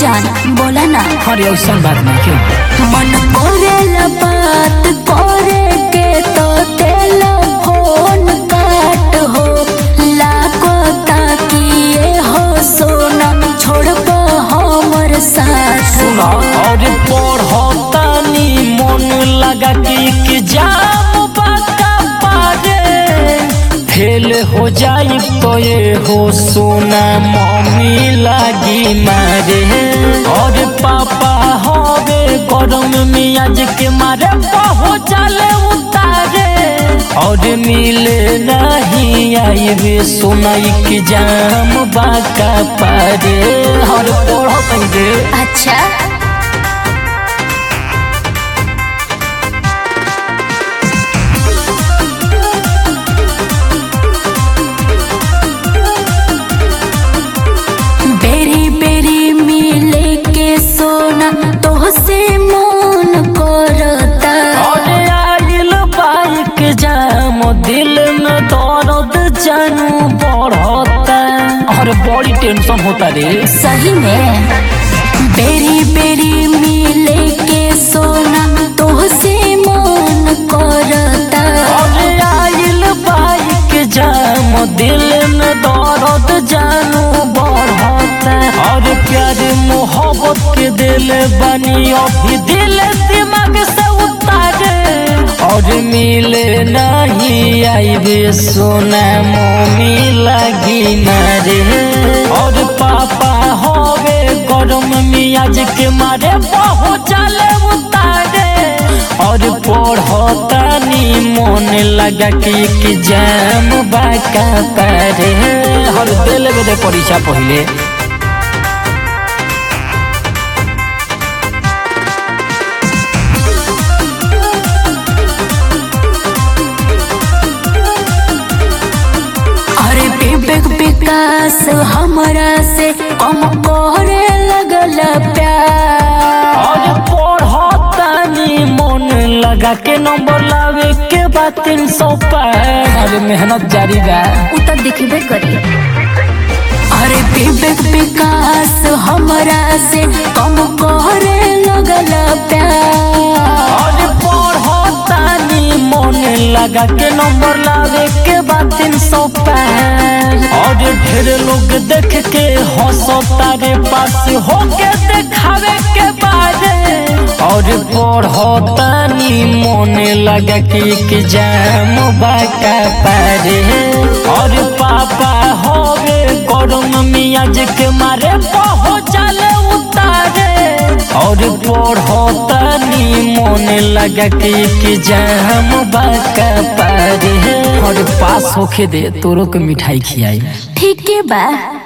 जान बोला ना। अरे ऐसा बात नहीं क्यों मन करेला बात करे के तो तेला फोन काट हो लाको ताकिए हो सोना छोड़ पा हमर साथ। और पढ़तानी मन लगा कि जाम बाका पारे फेल हो जाई तो ये हो सोना मम्मी लागी मारे। और पापा होवे गरम मियाज के मारे बहुत चले उतारे और मिले नहीं आईबे सुनाई कि जाम बाका पारे। और पढ़ते अच्छा बेरी बेरी मिले के सोना तो से मन करता। और आइल बाइक जाम दिल में दर्द जानू बढ़ता और बड़ी टेंशन होता रे। सही में बेरी बेरी मिले के सोना तो से मन करता। और आइल बाइक जाम दिल में दर्द जानू बढ़ता और प्यार मोहब्बत के दिल बनी अभी दिल दिमाग से उतारे और मिले नहीं आईबे सोना मम्मी लगी मारे। और पापा होवे गरम मियाज के मारे बहुत चले उतारे और पढ़तानी मन लगा कि जाम बाका पारे। और दिल में परीक्षा पहले विकास हमरा से कम करे लगल प्यार। और पढ़तानी मन लगा के नंबर लावे के बाद 300 पार। अरे मेहनत जारी बा उतर दिखबे करी। अरे विकास हमरा से कम करे लगल प्यार। और पढ़तानी मन लगा के नंबर लावे के बाद 300 पार। और ढेर लोग देख के हंसता रे पास होके देखावे के बारे। और पढ़तानी मन लगा कि जाम बाका पारे। और पापा होवे गरम मियाज के मारे बहुत चले उतारे और पढ़तानी मन लगा कि जाम बाका पारे। और पास होके दे तोरो के मिठाई खियाई। ठीक है बा।